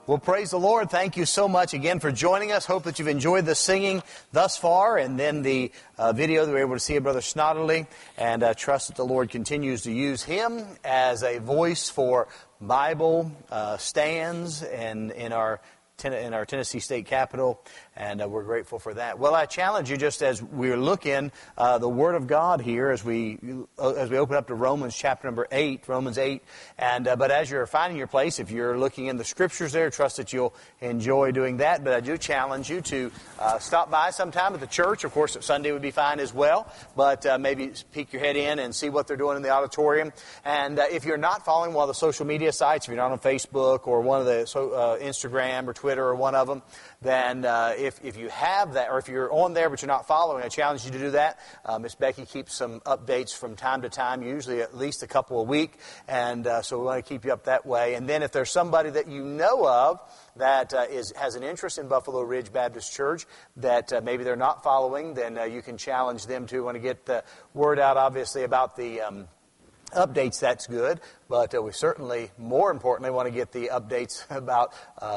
Well, praise the Lord. Thank you so much again for joining us. Hope that you've enjoyed the singing thus far and then the video that we were able to see of Brother Snodderly. And trust that the Lord continues to use him as a voice for Bible stands and in our Tennessee State Capitol, and we're grateful for that. Well, I challenge you, just as we're looking the Word of God here, as we open up to Romans chapter number 8, Romans 8, and but as you're finding your place, if you're looking in the Scriptures there, trust that you'll enjoy doing that. But I do challenge you to stop by sometime at the church. Of course, Sunday would be fine as well, but maybe peek your head in and see what they're doing in the auditorium. And if you're not following one of the social media sites, if you're not on Facebook or one of the Instagram or Twitter or one of them, then if you have that, or if you're on there but you're not following, I challenge you to do that. Miss Becky keeps some updates from time to time, usually at least a couple a week, and so we want to keep you up that way. And then if there's somebody that you know of that has an interest in Buffalo Ridge Baptist Church that maybe they're not following, then you can challenge them to want to get the word out, obviously, about the updates. That's good, but we certainly, more importantly, want to get the updates about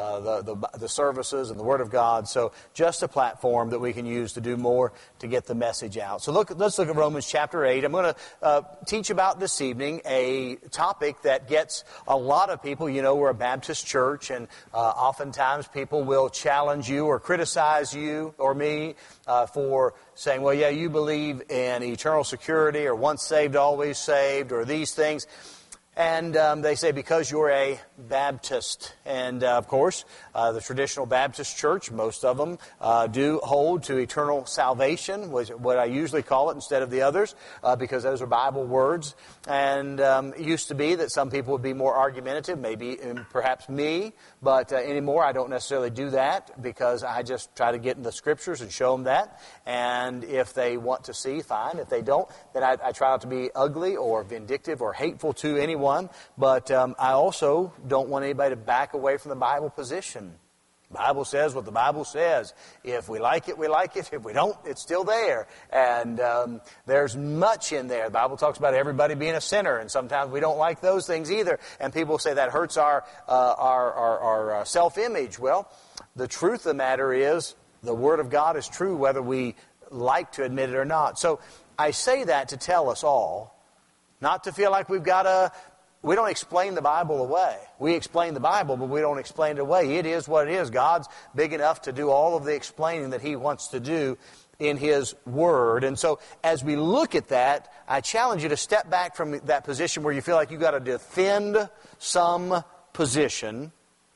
the services and the Word of God. So just a platform that we can use to do more to get the message out. So let's look at Romans chapter 8. I'm going to teach about this evening a topic that gets a lot of people. You know, we're a Baptist church, and oftentimes people will challenge you or criticize you or me for saying, well, yeah, you believe in eternal security or once saved, always saved, or these things. And they say, because you're a Baptist. And, of course, the traditional Baptist church, most of them, do hold to eternal salvation, what I usually call it instead of the others, because those are Bible words. And it used to be that some people would be more argumentative, maybe perhaps me, but anymore I don't necessarily do that, because I just try to get in the Scriptures and show them that. And if they want to see, fine. If they don't, then I try not to be ugly or vindictive or hateful to anyone. But I also don't want anybody to back away from the Bible position. The Bible says what the Bible says. If we like it, we like it. If we don't, it's still there. And there's much in there. The Bible talks about everybody being a sinner, and sometimes we don't like those things either. And people say that hurts our self-image. Well, the truth of the matter is the Word of God is true whether we like to admit it or not. So I say that to tell us all, not to feel like we don't explain the Bible away. We explain the Bible, but we don't explain it away. It is what it is. God's big enough to do all of the explaining that He wants to do in His Word. And so as we look at that, I challenge you to step back from that position where you feel like you've got to defend some position,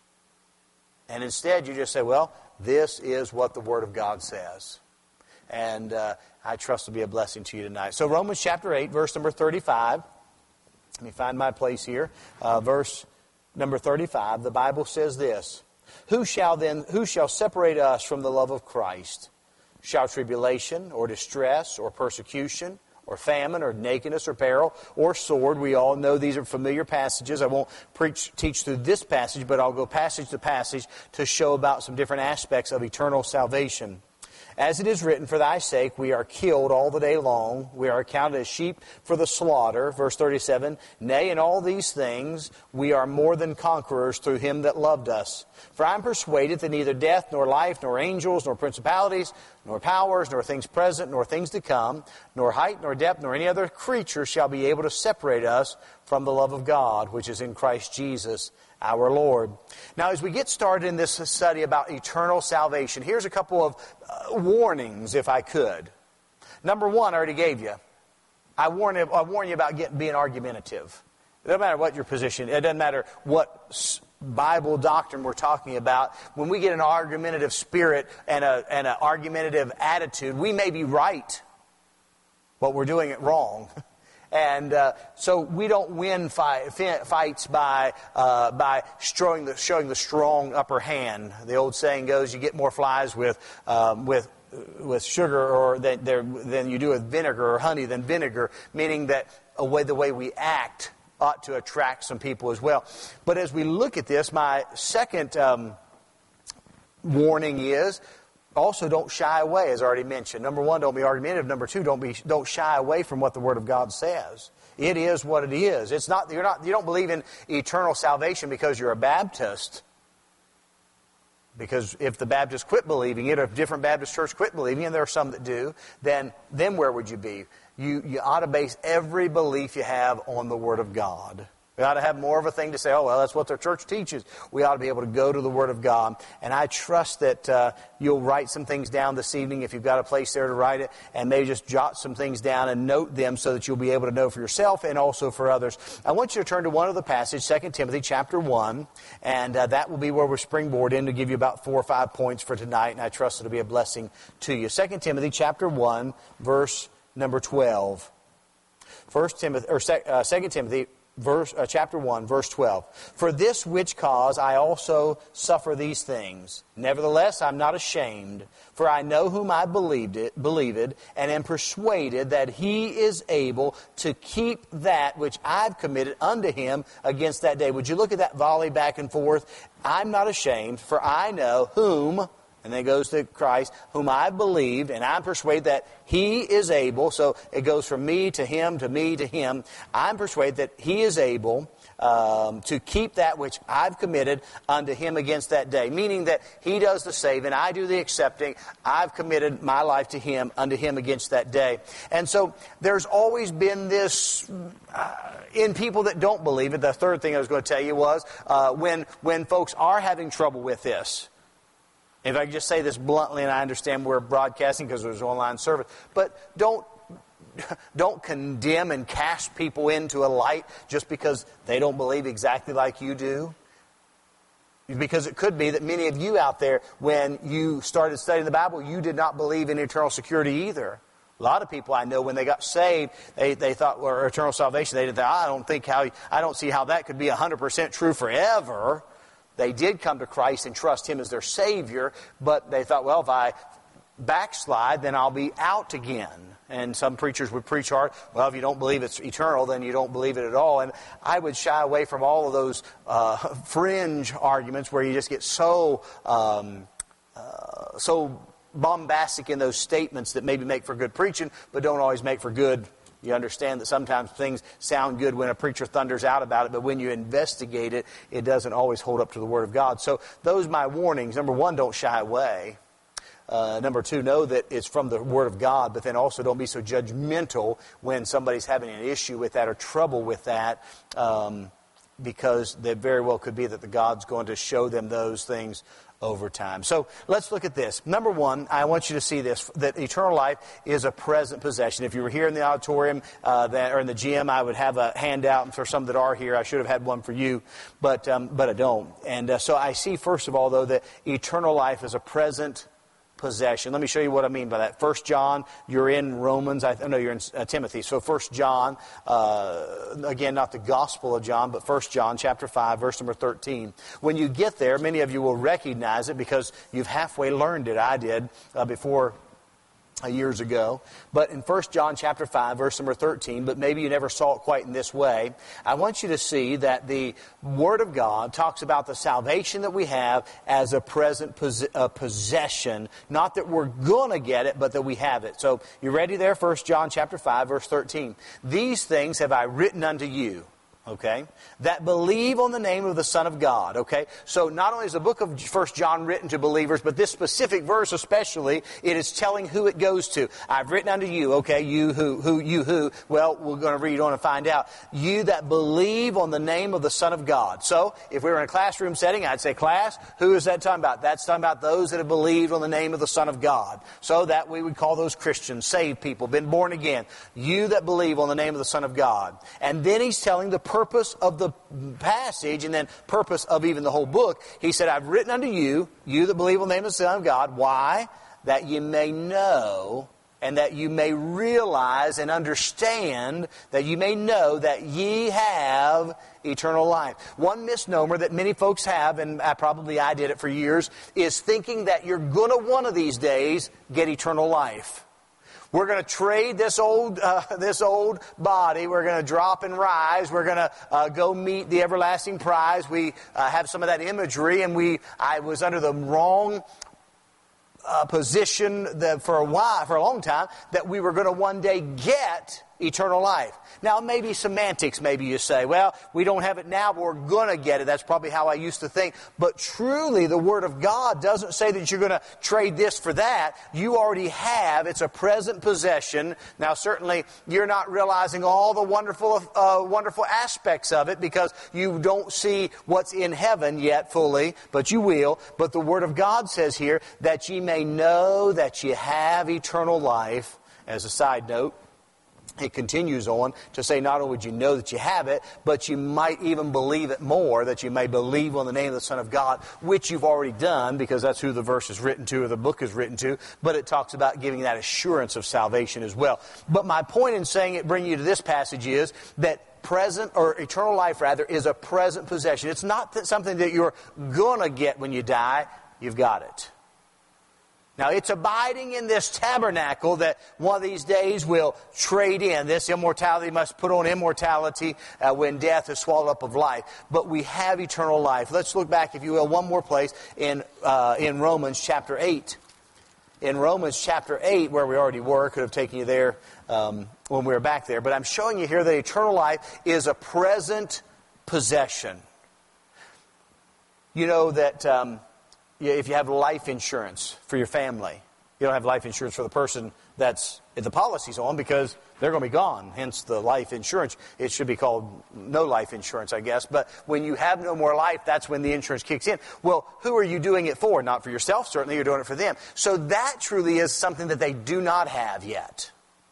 and instead you just say, well, this is what the Word of God says. And I trust to be a blessing to you tonight. So Romans chapter 8, verse number 35. Let me find my place here. Verse number 35, the Bible says this: Who shall separate us from the love of Christ? Shall tribulation, or distress, or persecution, or famine, or nakedness, or peril, or sword? We all know these are familiar passages. I won't teach through this passage, but I'll go passage to passage to show about some different aspects of eternal salvation. As it is written, for thy sake we are killed all the day long. We are accounted as sheep for the slaughter. Verse 37, Nay, in all these things we are more than conquerors through Him that loved us. For I am persuaded that neither death, nor life, nor angels, nor principalities, nor powers, nor things present, nor things to come, nor height, nor depth, nor any other creature shall be able to separate us from the love of God, which is in Christ Jesus our Lord. Now, as we get started in this study about eternal salvation, here's a couple of warnings, if I could. Number one, I already gave you. I warn you about being argumentative. It doesn't matter what your position. It doesn't matter what Bible doctrine we're talking about. When we get an argumentative spirit and an argumentative attitude, we may be right, but we're doing it wrong. And so we don't win fights by showing the strong upper hand. The old saying goes, you get more flies with sugar or than you do with vinegar, or honey than vinegar, meaning that the way we act ought to attract some people as well. But as we look at this, my second warning is, also, don't shy away, as I already mentioned. Number one, don't be argumentative. Number two, don't shy away from what the Word of God says. It is what it is. You don't believe in eternal salvation because you're a Baptist. Because if the Baptists quit believing it, or if different Baptist churches quit believing it, and there are some that do, then where would you be? You ought to base every belief you have on the Word of God. We ought to have more of a thing to say, oh, well, that's what their church teaches. We ought to be able to go to the Word of God. And I trust that you'll write some things down this evening if you've got a place there to write it, and maybe just jot some things down and note them so that you'll be able to know for yourself and also for others. I want you to turn to one of the passages, 2 Timothy chapter 1, and that will be where we're springboard in to give you about 4 or 5 points for tonight, and I trust it'll be a blessing to you. 2 Timothy chapter 1, verse number 12. 2 Timothy chapter 1, verse 12. For this which cause I also suffer these things. Nevertheless, I'm not ashamed, for I know whom I believed, and am persuaded that he is able to keep that which I've committed unto him against that day. Would you look at that volley back and forth? I'm not ashamed, for I know whom... And then it goes to Christ, whom I believed, and I'm persuaded that he is able. So it goes from me to him, to me to him. I'm persuaded that he is able to keep that which I've committed unto him against that day. Meaning that he does the saving, I do the accepting. I've committed my life to him, unto him against that day. And so there's always been this... in people that don't believe it, the third thing I was going to tell you was when folks are having trouble with this. If I could just say this bluntly, and I understand we're broadcasting because there's online service, but don't condemn and cast people into a light just because they don't believe exactly like you do. Because it could be that many of you out there, when you started studying the Bible, you did not believe in eternal security either. A lot of people I know, when they got saved, they thought, or eternal salvation, they did that. I don't see how that could be 100% true forever. They did come to Christ and trust him as their Savior, but they thought, well, if I backslide, then I'll be out again. And some preachers would preach hard, well, if you don't believe it's eternal, then you don't believe it at all. And I would shy away from all of those fringe arguments where you just get so bombastic in those statements that maybe make for good preaching, but don't always make for good. You understand that sometimes things sound good when a preacher thunders out about it, but when you investigate it, it doesn't always hold up to the Word of God. So those are my warnings. Number one, don't shy away. Number two, know that it's from the Word of God, but then also don't be so judgmental when somebody's having an issue with that or trouble with that, because there very well could be that the God's going to show them those things over time. So let's look at this. Number one, I want you to see this, that eternal life is a present possession. If you were here in the auditorium or in the gym, I would have a handout for some that are here. I should have had one for you, but I don't. And so I see, first of all, though, that eternal life is a present possession. Let me show you what I mean by that. 1 John, you're in Romans. No, you're in Timothy. So 1 John, again, not the Gospel of John, but 1 John chapter 5, verse number 13. When you get there, many of you will recognize it because you've halfway learned it. I did before years ago. But in 1 John chapter 5, verse number 13, but maybe you never saw it quite in this way, I want you to see that the Word of God talks about the salvation that we have as a present possession. Not that we're going to get it, but that we have it. So, you ready there? 1 John chapter 5, verse 13. These things have I written unto you. Okay, that believe on the name of the Son of God. Okay, so not only is the book of 1 John written to believers, but this specific verse especially, it is telling who it goes to. I've written unto you. Okay, you who. Well, we're going to read on and find out. You that believe on the name of the Son of God. So, if we were in a classroom setting, I'd say, class, who is that talking about? That's talking about those that have believed on the name of the Son of God. So that we would call those Christians, saved people, been born again. You that believe on the name of the Son of God. And then he's telling the purpose of the passage, and then purpose of even the whole book. He said, I've written unto you, you that believe on the name of the Son of God. Why? That you may know, and that you may realize and understand, that you may know that ye have eternal life. One misnomer that many folks have, and I did it for years, is thinking that you're going to one of these days get eternal life. We're going to trade this old body. We're going to drop and rise. We're going to go meet the everlasting prize. We have some of that imagery, and I was under the wrong position for a long time, that we were going to one day get eternal life. Now, maybe semantics, maybe you say, well, we don't have it now, but we're going to get it. That's probably how I used to think. But truly, the Word of God doesn't say that you're going to trade this for that. You already have. It's a present possession. Now, certainly, you're not realizing all the wonderful aspects of it because you don't see what's in heaven yet fully, but you will. But the Word of God says here that ye may know that ye have eternal life. As a side note, it continues on to say not only would you know that you have it, but you might even believe it more, that you may believe on the name of the Son of God, which you've already done, because that's who the verse is written to or the book is written to. But it talks about giving that assurance of salvation as well. But my point in saying it, bringing you to this passage is that present, or eternal life rather, is a present possession. It's not something that you're going to get when you die. You've got it. Now, it's abiding in this tabernacle that one of these days we'll trade in. This immortality must put on immortality when death is swallowed up of life. But we have eternal life. Let's look back, if you will, one more place in Romans chapter 8. In Romans chapter 8, where we already were, could have taken you there when we were back there. But I'm showing you here that eternal life is a present possession. You know that if you have life insurance for your family, you don't have life insurance for the person that's the policy's on because they're going to be gone. Hence the life insurance. It should be called no life insurance, I guess. But when you have no more life, that's when the insurance kicks in. Well, who are you doing it for? Not for yourself, certainly. You're doing it for them. So that truly is something that they do not have yet.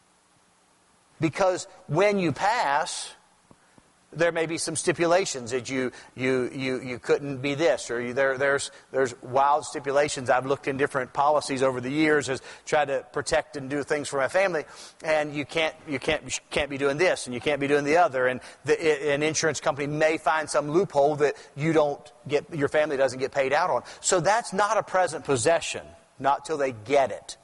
Because when you pass, there may be some stipulations that you couldn't be this, or there's wild stipulations. I've looked in different policies over the years as try to protect and do things for my family, and you can't be doing this, and you can't be doing the other, and an insurance company may find some loophole that your family doesn't get paid out on. So that's not a present possession, not till they get it.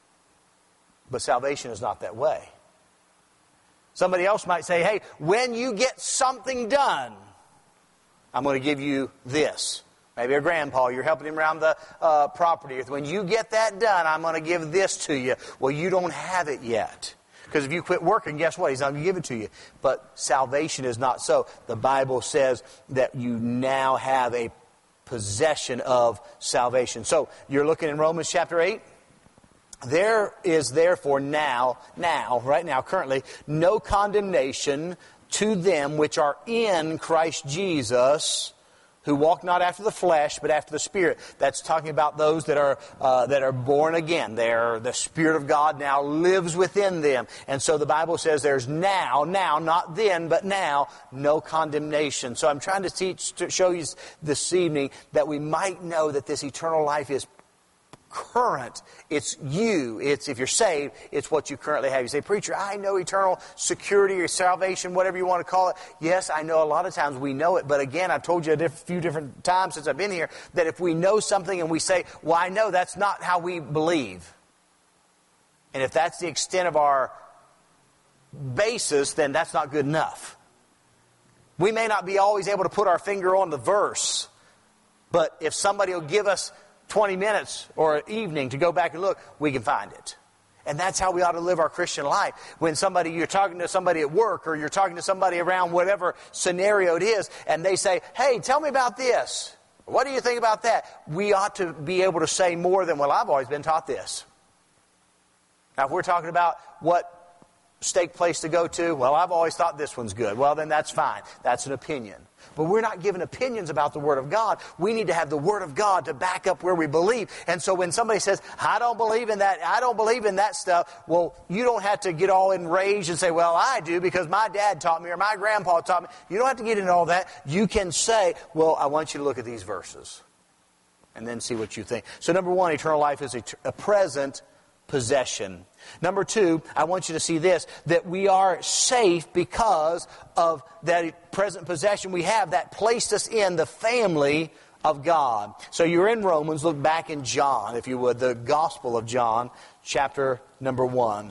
But salvation is not that way. Somebody else might say, hey, when you get something done, I'm going to give you this. Maybe a grandpa, you're helping him around the property. When you get that done, I'm going to give this to you. Well, you don't have it yet. Because if you quit working, guess what? He's not going to give it to you. But salvation is not so. The Bible says that you now have a possession of salvation. So you're looking in Romans chapter 8. There is therefore right now, currently, no condemnation to them which are in Christ Jesus, who walk not after the flesh, but after the Spirit. That's talking about those that are born again. The Spirit of God now lives within them. And so the Bible says there's now, not then, but now, no condemnation. So I'm trying to show you this evening that we might know that this eternal life is current. It's you. It's, if you're saved, it's what you currently have. You say, preacher, I know eternal security or salvation, whatever you want to call it. Yes, I know a lot of times we know it. But again, I've told you a few different times since I've been here that if we know something and we say, well, I know, that's not how we believe. And if that's the extent of our basis, then that's not good enough. We may not be always able to put our finger on the verse, but if somebody will give us 20 minutes or an evening to go back and look, we can find it. And that's how we ought to live our Christian life. When you're talking to somebody at work, or you're talking to somebody around whatever scenario it is, and they say, hey, tell me about this. What do you think about that? We ought to be able to say more than, well, I've always been taught this. Now, if we're talking about what steak place to go to, well, I've always thought this one's good. Well, then that's fine. That's an opinion. But we're not given opinions about the Word of God. We need to have the Word of God to back up where we believe. And so when somebody says, I don't believe in that, I don't believe in that stuff, well, you don't have to get all enraged and say, well, I do because my dad taught me or my grandpa taught me. You don't have to get into all that. You can say, well, I want you to look at these verses and then see what you think. So number one, eternal life is a present possession. Number two, I want you to see this, that we are safe because of that present possession we have that placed us in the family of God. So you're in Romans, look back in John, if you would, the Gospel of John, chapter number 1.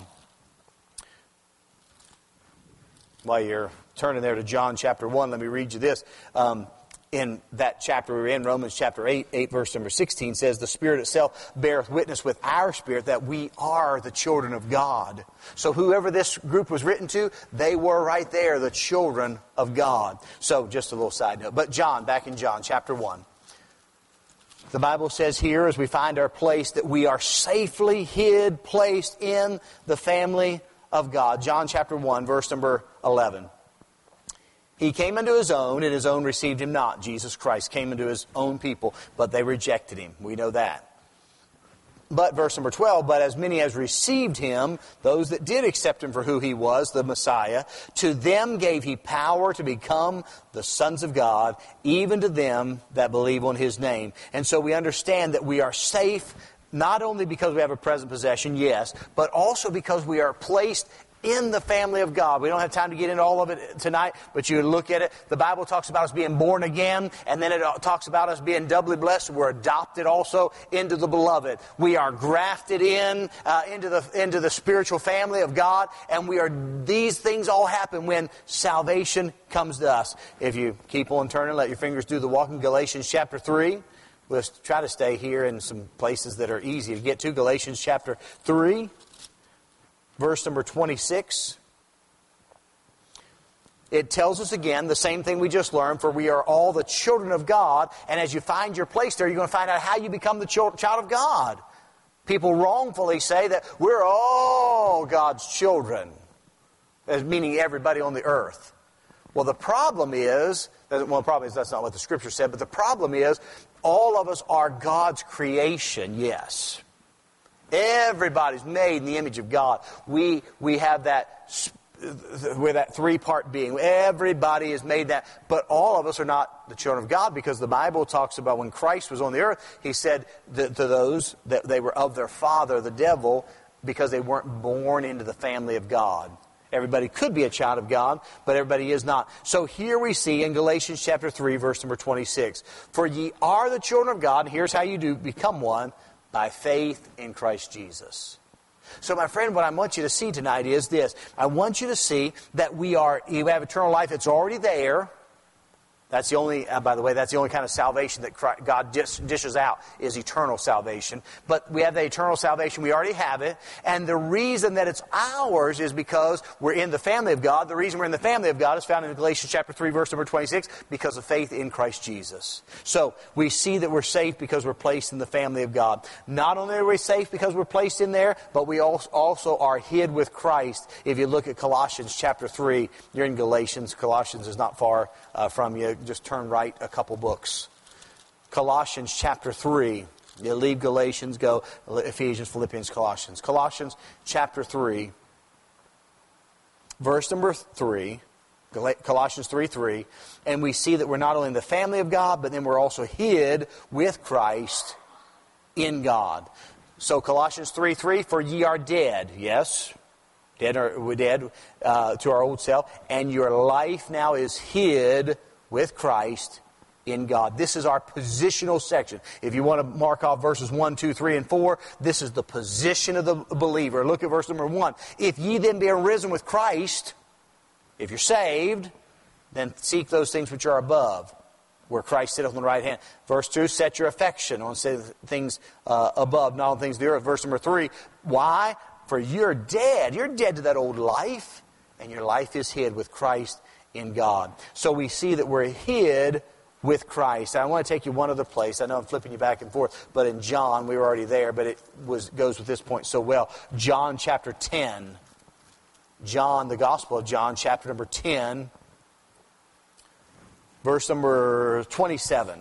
While you're turning there to John chapter 1, let me read you this. in that chapter we're in, Romans chapter 8 verse number 16 says, the Spirit itself beareth witness with our spirit that we are the children of God. So whoever this group was written to, they were right there, the children of God. So just a little side note. But John, back in John chapter 1. The Bible says here, as we find our place, that we are safely hid, placed in the family of God. John chapter 1, verse number 11. He came unto his own, and his own received him not. Jesus Christ came unto his own people, but they rejected him. We know that. But verse number 12, but as many as received him, those that did accept him for who he was, the Messiah, to them gave he power to become the sons of God, even to them that believe on his name. And so we understand that we are safe, not only because we have a present possession, yes, but also because we are placed in the family of God. We don't have time to get into all of it tonight, but you look at it. The Bible talks about us being born again, and then it talks about us being doubly blessed. We're adopted also into the beloved. We are grafted in into the spiritual family of God, and these things all happen when salvation comes to us. If you keep on turning, let your fingers do the walking. Galatians chapter 3. We'll try to stay here in some places that are easy to get to. Galatians chapter 3. Verse number 26, it tells us again the same thing we just learned, for we are all the children of God, and as you find your place there, you're going to find out how you become the child of God. People wrongfully say that we're all God's children, meaning everybody on the earth. Well, the problem is that's not what the Scripture said, but the problem is all of us are God's creation, yes. Everybody's made in the image of God. We have that, we're that three-part being. Everybody is made that. But all of us are not the children of God, because the Bible talks about when Christ was on the earth, He said to those that they were of their father, the devil, because they weren't born into the family of God. Everybody could be a child of God, but everybody is not. So here we see in Galatians chapter 3, verse number 26, for ye are the children of God, and here's how you do become one, by faith in Christ Jesus. So my friend, what I want you to see tonight is this. I want you to see that you have eternal life. It's already there. That's the only, by the way, that's the only kind of salvation that God dishes out is eternal salvation. But we have the eternal salvation. We already have it. And the reason that it's ours is because we're in the family of God. The reason we're in the family of God is found in Galatians chapter 3, verse number 26, because of faith in Christ Jesus. So we see that we're safe because we're placed in the family of God. Not only are we safe because we're placed in there, but we also are hid with Christ. If you look at Colossians chapter 3, you're in Galatians. Colossians is not far from you. Just turn right a couple books. Colossians chapter 3. You leave Galatians, go Ephesians, Philippians, Colossians. Colossians chapter 3, verse number 3. Colossians 3:3. And we see that we're not only in the family of God, but then we're also hid with Christ in God. So Colossians 3:3, for ye are dead. Yes. We're dead to our old self. And your life now is hid with Christ in God. This is our positional section. If you want to mark off verses 1, 2, 3, and 4, this is the position of the believer. Look at verse number 1. If ye then be arisen with Christ, if you're saved, then seek those things which are above, where Christ sitteth on the right hand. Verse 2, set your affection on things above, not on things of the earth. Verse number 3, why? For you're dead. You're dead to that old life, and your life is hid with Christ in God. So we see that we're hid with Christ. I want to take you one other place. I know I'm flipping you back and forth, but in John, we were already there, but it goes with this point so well. John chapter 10. John, the Gospel of John, chapter number 10, verse number 27.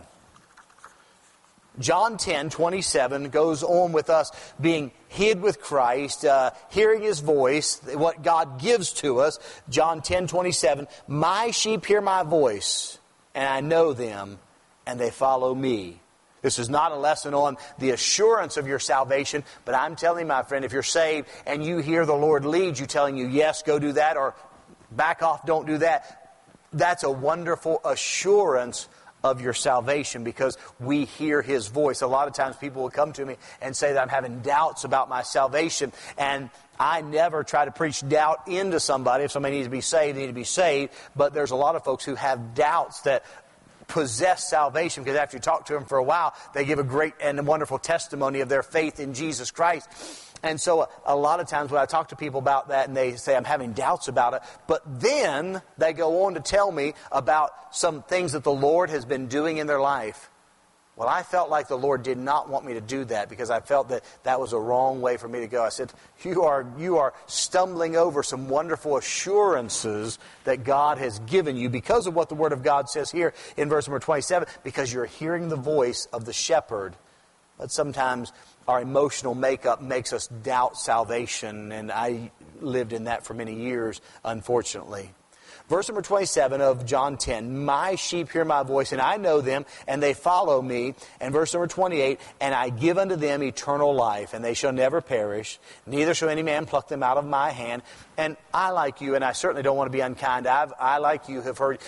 John 10:27 goes on with us being hid with Christ, hearing His voice, what God gives to us. John 10:27, my sheep hear my voice, and I know them, and they follow me. This is not a lesson on the assurance of your salvation, but I'm telling you, my friend, if you're saved and you hear the Lord lead you, telling you, yes, go do that, or back off, don't do that, that's a wonderful assurance of your salvation, because we hear His voice. A lot of times people will come to me and say that I'm having doubts about my salvation, and I never try to preach doubt into somebody. If somebody needs to be saved, they need to be saved. But there's a lot of folks who have doubts that possess salvation, because after you talk to them for a while, they give a great and wonderful testimony of their faith in Jesus Christ. And so a lot of times when I talk to people about that and they say, I'm having doubts about it, but then they go on to tell me about some things that the Lord has been doing in their life. Well, I felt like the Lord did not want me to do that, because I felt that that was a wrong way for me to go. I said, you are stumbling over some wonderful assurances that God has given you because of what the Word of God says here in verse number 27, because you're hearing the voice of the shepherd. But sometimes our emotional makeup makes us doubt salvation, and I lived in that for many years, unfortunately. Verse number 27 of John 10, my sheep hear my voice, and I know them, and they follow me. And verse number 28, and I give unto them eternal life, and they shall never perish, neither shall any man pluck them out of my hand. And I, like you, and I certainly don't want to be unkind, I like you, have heard,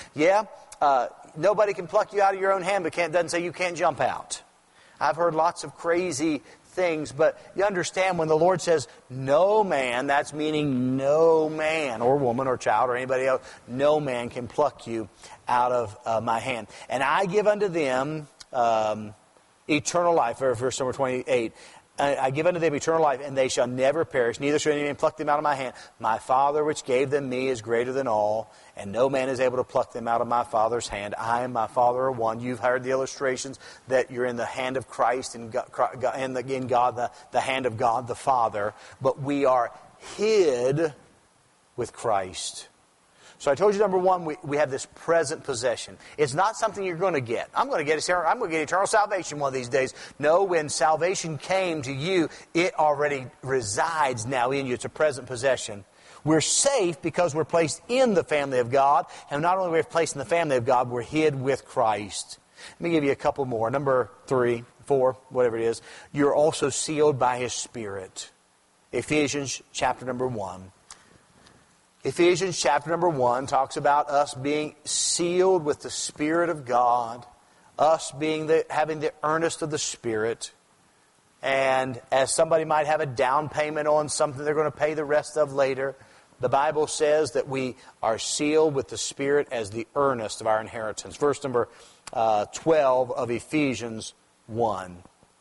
nobody can pluck you out of your own hand, but doesn't say you can't jump out. I've heard lots of crazy things, but you understand when the Lord says no man, that's meaning no man or woman or child or anybody else, no man can pluck you out of my hand. And I give unto them eternal life, verse number 28. I give unto them eternal life, and they shall never perish, neither shall any man pluck them out of my hand. My Father which gave them me is greater than all, and no man is able to pluck them out of my Father's hand. I and my Father are one. You've heard the illustrations that you're in the hand of Christ and in God, the hand of God the Father, but we are hid with Christ. So I told you, number one, we have this present possession. It's not something you're going to get. I'm going to get eternal salvation one of these days. No, when salvation came to you, it already resides now in you. It's a present possession. We're safe because we're placed in the family of God. And not only are we placed in the family of God, we're hid with Christ. Let me give you a couple more. Number 3, 4, whatever it is. You're also sealed by His Spirit. Ephesians chapter number 1. Ephesians chapter number 1 talks about us being sealed with the Spirit of God, us having the earnest of the Spirit, and as somebody might have a down payment on something they're going to pay the rest of later, the Bible says that we are sealed with the Spirit as the earnest of our inheritance. Verse number 12 of Ephesians 1.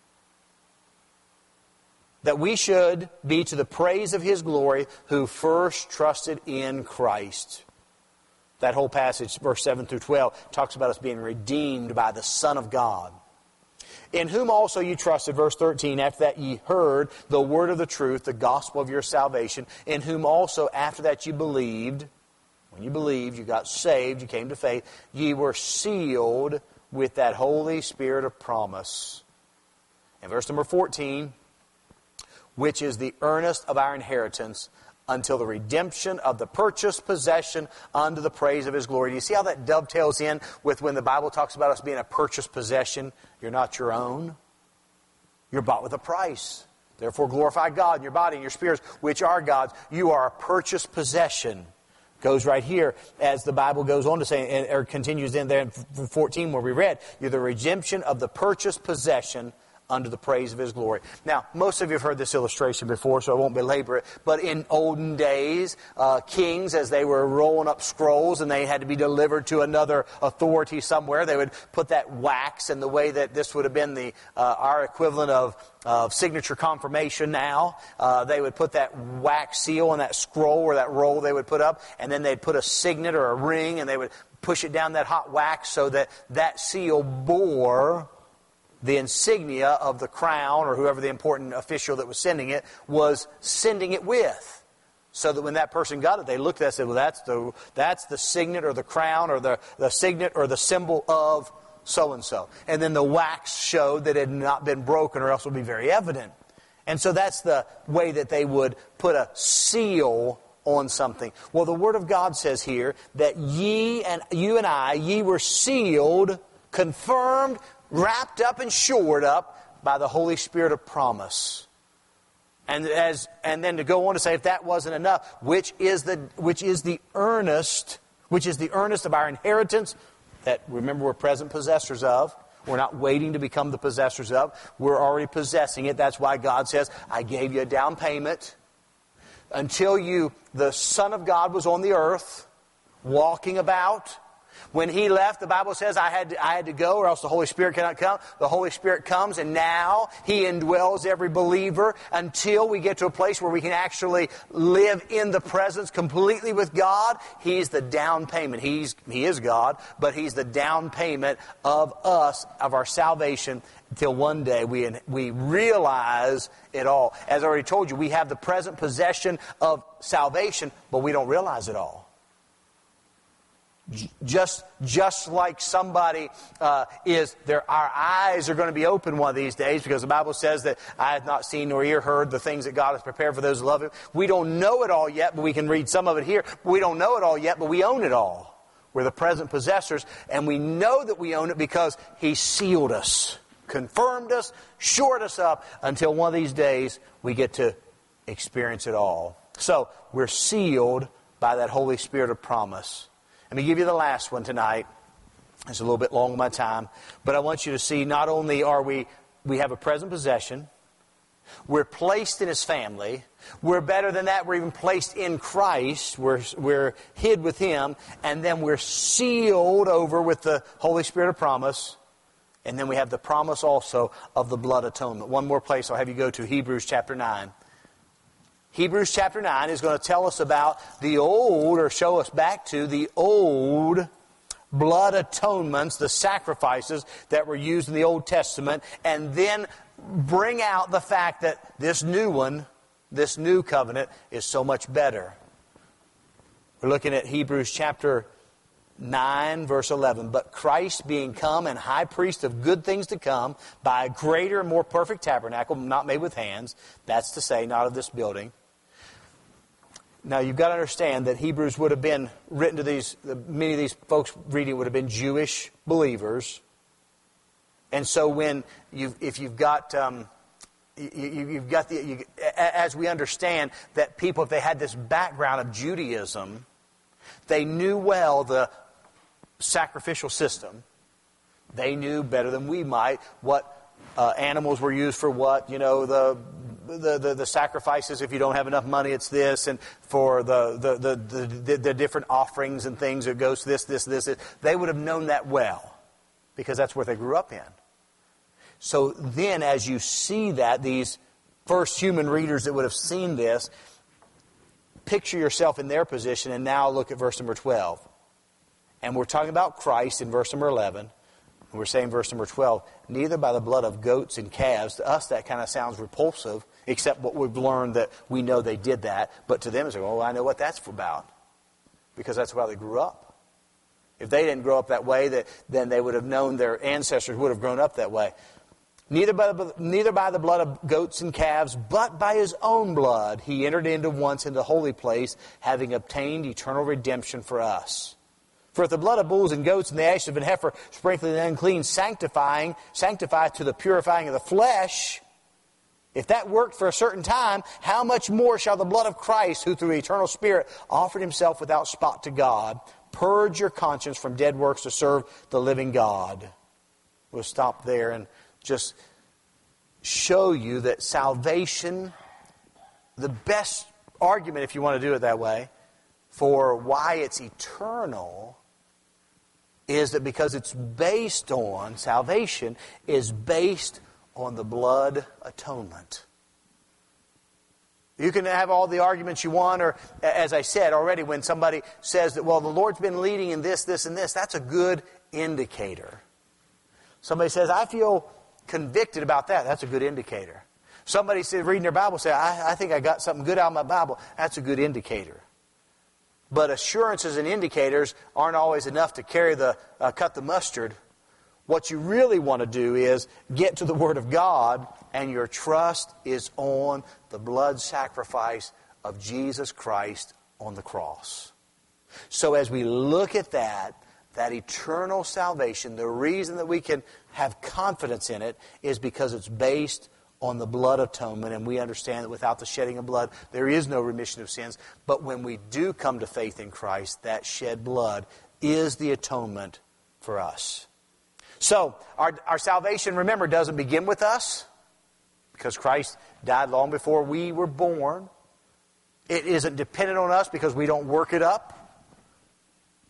That we should be to the praise of His glory who first trusted in Christ. That whole passage, verse 7 through 12, talks about us being redeemed by the Son of God. In whom also you trusted, verse 13, after that ye heard the word of the truth, the gospel of your salvation, in whom also after that you believed. When you believed, you got saved, you came to faith, ye were sealed with that Holy Spirit of promise. And verse number 14, which is the earnest of our inheritance until the redemption of the purchased possession unto the praise of His glory. Do you see how that dovetails in with when the Bible talks about us being a purchased possession? You're not your own. You're bought with a price. Therefore glorify God in your body and your spirits, which are God's. You are a purchased possession. Goes right here as the Bible goes on to say, or continues in there in 14 where we read, you're the redemption of the purchased possession under the praise of His glory. Now, most of you have heard this illustration before, so I won't belabor it. But in olden days, kings, as they were rolling up scrolls and they had to be delivered to another authority somewhere, they would put that wax, and the way that this would have been our equivalent of signature confirmation now, they would put that wax seal on that scroll or that roll they would put up, and then they'd put a signet or a ring, and they would push it down that hot wax so that that seal bore the insignia of the crown or whoever the important official that was sending it was sending it with. So that when that person got it, they looked at it and said, well, that's the signet or the crown or the signet or the symbol of so-and-so. And then the wax showed that it had not been broken, or else it would be very evident. And so that's the way that they would put a seal on something. Well, the Word of God says here that you and I were sealed, confirmed, wrapped up and shored up by the Holy Spirit of promise. And then to go on to say, if that wasn't enough, which is the earnest of our inheritance, that remember we're present possessors of. We're not waiting to become the possessors of. We're already possessing it. That's why God says, I gave you a down payment. Until the Son of God was on the earth, walking about. When He left, the Bible says, I had to go or else the Holy Spirit cannot come. The Holy Spirit comes, and now He indwells every believer until we get to a place where we can actually live in the presence completely with God. He's the down payment. He is God, but He's the down payment of us, of our salvation, until one day we realize it all. As I already told you, we have the present possession of salvation, but we don't realize it all. Just like somebody our eyes are going to be open one of these days, because the Bible says that I have not seen nor ear heard the things that God has prepared for those who love Him. We don't know it all yet, but we can read some of it here. We don't know it all yet, but we own it all. We're the present possessors, and we know that we own it because He sealed us, confirmed us, shored us up, until one of these days we get to experience it all. So we're sealed by that Holy Spirit of promise. Let me give you the last one tonight. It's a little bit long on my time, but I want you to see not only are we have a present possession, we're placed in His family, we're better than that, we're even placed in Christ, we're hid with Him, and then we're sealed over with the Holy Spirit of promise, and then we have the promise also of the blood atonement. One more place I'll have you go to, Hebrews chapter 9. Hebrews chapter 9 is going to tell us about the old, or show us back to the old blood atonements, the sacrifices that were used in the Old Testament, and then bring out the fact that this new one, this new covenant, is so much better. We're looking at Hebrews chapter 9, verse 11. But Christ, being come and high priest of good things to come, by a greater and more perfect tabernacle, not made with hands, that's to say, not of this building. Now, you've got to understand that Hebrews would have been written to many of these folks reading would have been Jewish believers. And so as we understand that people, if they had this background of Judaism, they knew well the sacrificial system. They knew better than we might what animals were used for what, the sacrifices. If you don't have enough money, it's this, and for the different offerings and things, it goes this. They would have known that well, because that's where they grew up in. So then, as you see that, these first human readers that would have seen this, picture yourself in their position, and now look at verse number 12. And we're talking about Christ in verse number 11. And we're saying verse number 12, neither by the blood of goats and calves. To us, that kind of sounds repulsive, except what we've learned that we know they did that. But to them, it's like, oh, I know what that's about. Because that's how they grew up. If they didn't grow up that way, then they would have known their ancestors would have grown up that way. Neither by the blood of goats and calves, but by His own blood, He entered once into the holy place, having obtained eternal redemption for us. For if the blood of bulls and goats and the ashes of an heifer, sprinkling the unclean, sanctify to the purifying of the flesh, if that worked for a certain time, how much more shall the blood of Christ, who through the eternal Spirit offered Himself without spot to God, purge your conscience from dead works to serve the living God? We'll stop there and just show you that salvation, the best argument, if you want to do it that way, for why it's eternal is that because it's based on, salvation is based on the blood atonement. You can have all the arguments you want, or as I said already, when somebody says that, well, the Lord's been leading in this, this, and this, that's a good indicator. Somebody says, I feel convicted about that. That's a good indicator. Somebody said, reading their Bible, say, I think I got something good out of my Bible. That's a good indicator. But assurances and indicators aren't always enough to carry cut the mustard. What you really want to do is get to the Word of God, and your trust is on the blood sacrifice of Jesus Christ on the cross. So as we look at that eternal salvation, the reason that we can have confidence in it is because it's based on the blood atonement, and we understand that without the shedding of blood, there is no remission of sins. But when we do come to faith in Christ, that shed blood is the atonement for us. So, our salvation, remember, doesn't begin with us, because Christ died long before we were born. It isn't dependent on us because we don't work it up.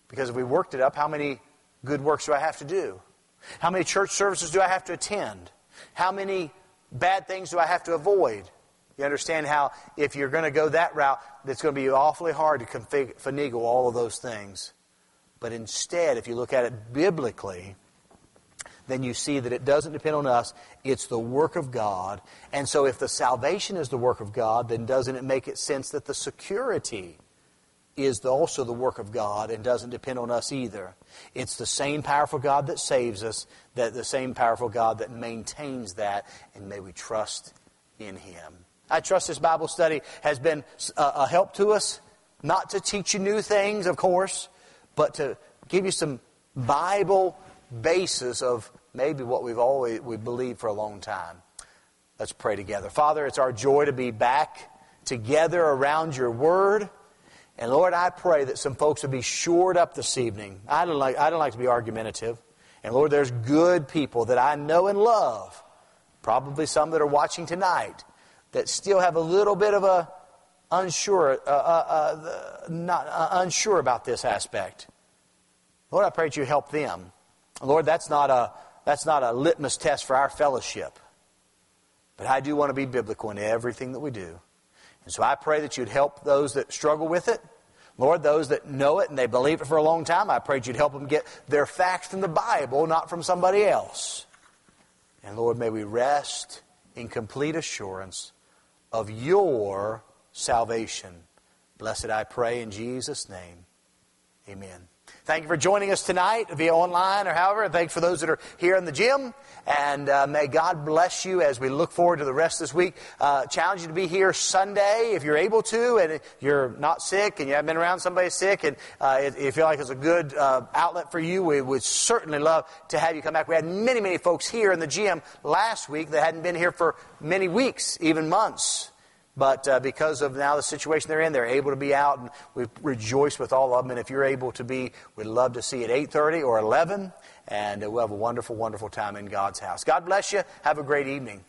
Because if we worked it up, how many good works do I have to do? How many church services do I have to attend? How many bad things do I have to avoid? You understand how if you're going to go that route, it's going to be awfully hard to finagle all of those things. But instead, if you look at it biblically, then you see that it doesn't depend on us. It's the work of God. And so if the salvation is the work of God, then doesn't it make it sense that the security is also the work of God and doesn't depend on us either? It's the same powerful God that saves us, that the same powerful God that maintains that, and may we trust in Him. I trust this Bible study has been a help to us, not to teach you new things, of course, but to give you some Bible basis of maybe what we've believed for a long time. Let's pray together. Father, it's our joy to be back together around your Word. And Lord, I pray that some folks would be shored up this evening. I don't like to be argumentative. And Lord, there's good people that I know and love, probably some that are watching tonight, that still have a little bit of a unsure about this aspect. Lord, I pray that you help them. Lord, that's not a litmus test for our fellowship. But I do want to be biblical in everything that we do. And so I pray that you'd help those that struggle with it. Lord, those that know it and they believe it for a long time, I pray that you'd help them get their facts from the Bible, not from somebody else. And Lord, may we rest in complete assurance of your salvation. Blessed I pray in Jesus' name. Amen. Thank you for joining us tonight via online or however. Thanks for those that are here in the gym. And may God bless you as we look forward to the rest of this week. Challenge you to be here Sunday if you're able to. And if you're not sick and you haven't been around somebody sick and you feel like it's a good outlet for you, we would certainly love to have you come back. We had many, many folks here in the gym last week that hadn't been here for many weeks, even months. But because of now the situation they're in, they're able to be out, and we rejoice with all of them. And if you're able to be, we'd love to see you at 8:30 or 11, and we'll have a wonderful, wonderful time in God's house. God bless you. Have a great evening.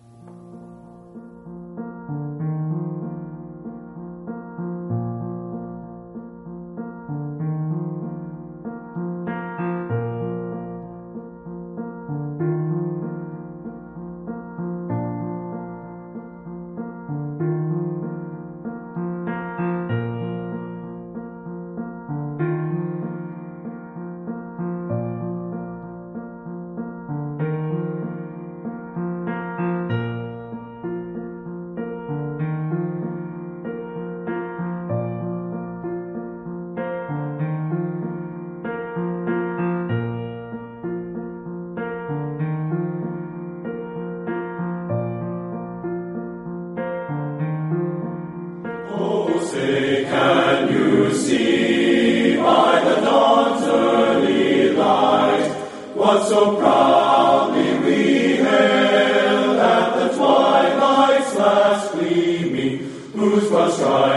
Say, can you see by the dawn's early light what so proudly we hailed at the twilight's last gleaming, whose broad stripes